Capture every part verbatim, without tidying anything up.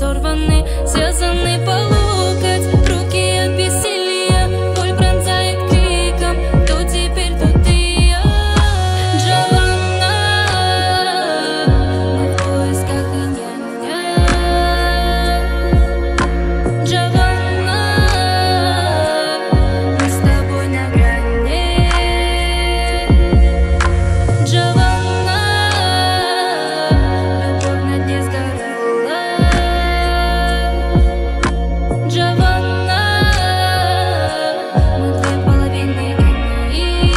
разорваны, связаны по локоть, руки от бессилия, боль пронзает криком. То теперь тут и я, Джованна, мы в поисках инь-янь. Джованна, мы с тобой на грани. Джованна, любовь на дне сгорала. Джованна, мы две половины инь.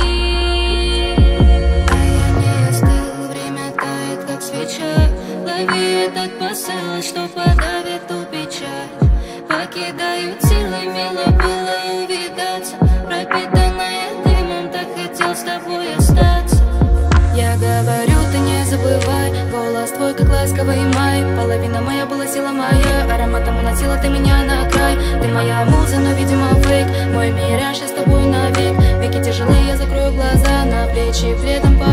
А я не остыл, время тает, как свеча. Лови этот посыл, что подавит ту печаль. Покидают силы, мило было увидаться. Пропитанная дымом, так хотел с тобой остаться. Я говорю, ты не забывай, голос твой, как ласковый май. Половина моя была сила моя, ароматом уносила ты меня на край. Ты моя муза, но, видимо, фейк. Мой мираж, я с тобой навек. Веки тяжелые, я закрою глаза, на плечи пледом по